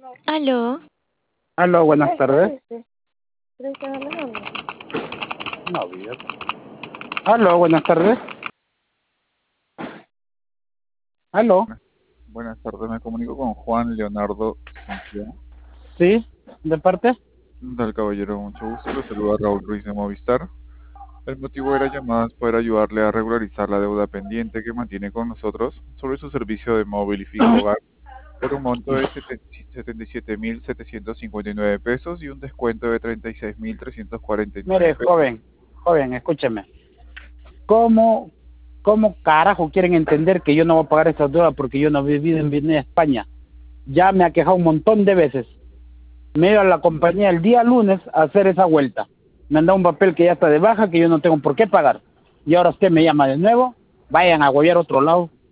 Aló, Aló, buenas tardes. No, bien. Aló, buenas tardes. Aló, Buenas tardes, me comunico con Juan Leonardo Cintia. ¿sí? ¿De parte? Tal caballero, mucho gusto. Lo saluda Raúl Ruiz de Movistar. El motivo de la llamada es poder ayudarle a regularizar la deuda pendiente que mantiene con nosotros sobre su servicio de móvil y fijo hogar por un monto de 77.759 pesos y un descuento de 36.349 Mire, pesos. joven, escúcheme. ¿Cómo, cómo carajo quieren entender que yo no voy a pagar esa deuda porque yo no he vivido en España? Ya me ha quejado un montón de veces. Me he ido a la compañía el día lunes a hacer esa vuelta. Me han dado un papel que ya está de baja, que yo no tengo por qué pagar. Y ahora usted me llama de nuevo. Vayan a huevear a otro lado.